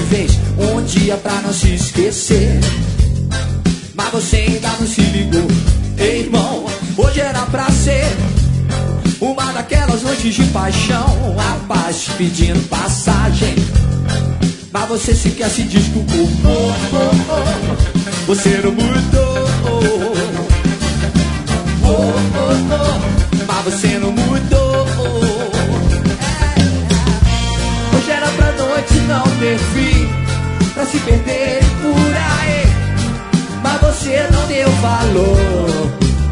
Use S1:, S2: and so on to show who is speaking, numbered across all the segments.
S1: vez, um dia pra não se esquecer. Mas você ainda não se ligou. Ei, irmão, hoje era pra ser uma daquelas noites de paixão, a paz pedindo passagem, mas você sequer se desculpou. Você não mudou. Mas você não mudou. Hoje era pra noite não ter fim, pra se perder por aí, mas você não deu valor.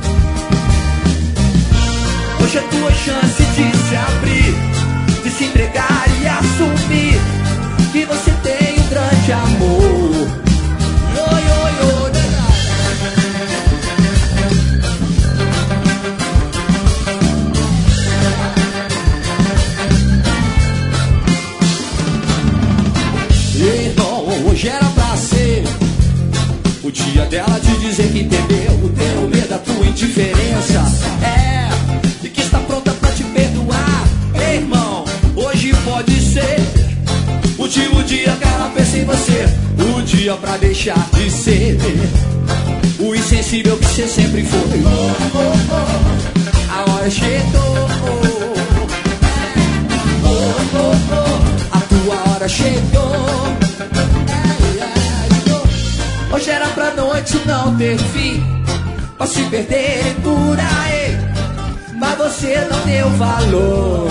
S1: Hoje é tua chance de se abrir, de se entregar e assumir que você tem um grande amor. Irmão, hoje era pra ser o dia dela te dizer que entendeu, ter medo da tua indiferença, e que está pronta pra te perdoar. Ei, irmão, hoje pode ser o último dia que ela pensa em você, o dia pra deixar de ser o insensível que você sempre foi. A hora chegou, a tua hora chegou. Hoje era pra noite não ter fim, pra se perder por aí, mas você não deu valor.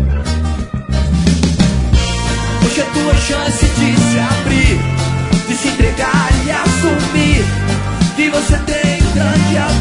S1: Hoje é tua chance de se abrir, de se entregar e assumir que você tem um grande amor.